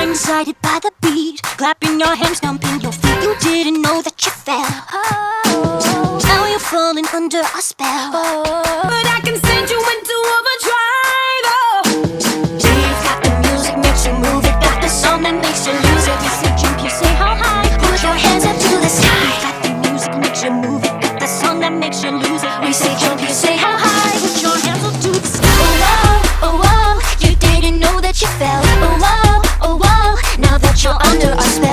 excited by the beat, clapping your hands, stomping your feet. You didn't know that you fell. Now you're falling under a spell. But I can send you into overdrive. You've got the music, makes you move it. Got the song that makes you lose it. You say jump, you say how high. Put your hands up to the sky. You've got the music, makes you move it. Got the song that makes you lose it. We say jump, you say how high. Put your hands up to the sky. Oh whoa, you didn't know that you fell. Oh whoa, now that you're under a spell.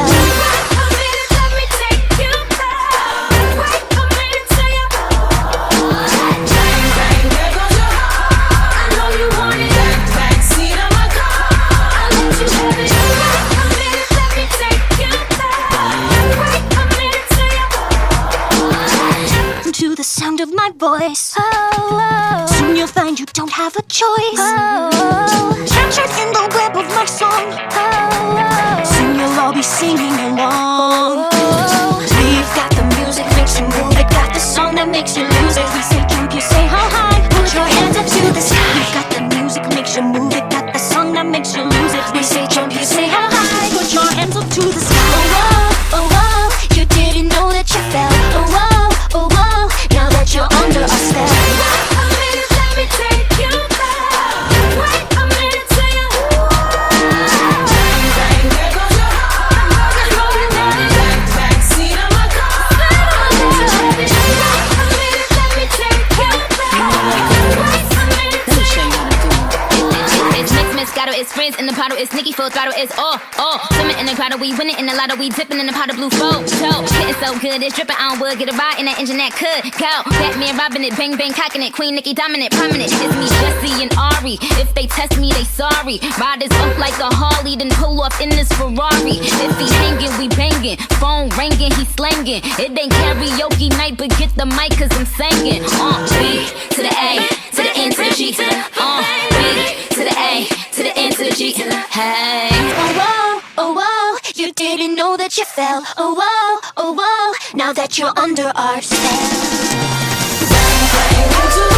To the sound of my voice, soon you'll find you don't have a choice. Captured in the web of my song, soon you'll all be singing along. We've got the music, makes you move it. Got the song that makes you lose it. We say jump, you say how high. Put your hands up to the sky. We've got the music, makes you move it. Got the song that makes you lose it. We say jump, you say how high. Put your hands up to the sky. Oh whoa, you didn't know that you fell. Oh whoa, now that you're under a spell. It's friends in the bottle, it's Nicki full throttle, it's all. Swimming in the grotto, we winning in the lotto, we dipping in the pot of blue photo. Getting so good, it's dripping on wood, get a ride in that engine that could go. Batman robbing it, bang bang cocking it, Queen Nicki dominant, prominent. It's me, Jesse and Ari. If they test me, they sorry. Riders up like a Harley, then pull off in this Ferrari. If he hanging, we banging. Phone ringing, he slanging. It ain't karaoke night, but get the mic, cause I'm singing. B to the A, to the N to the G, to the B to the A, to the N to the G, hey. Oh whoa, you didn't know that you fell. Oh whoa, now that you're under our spell.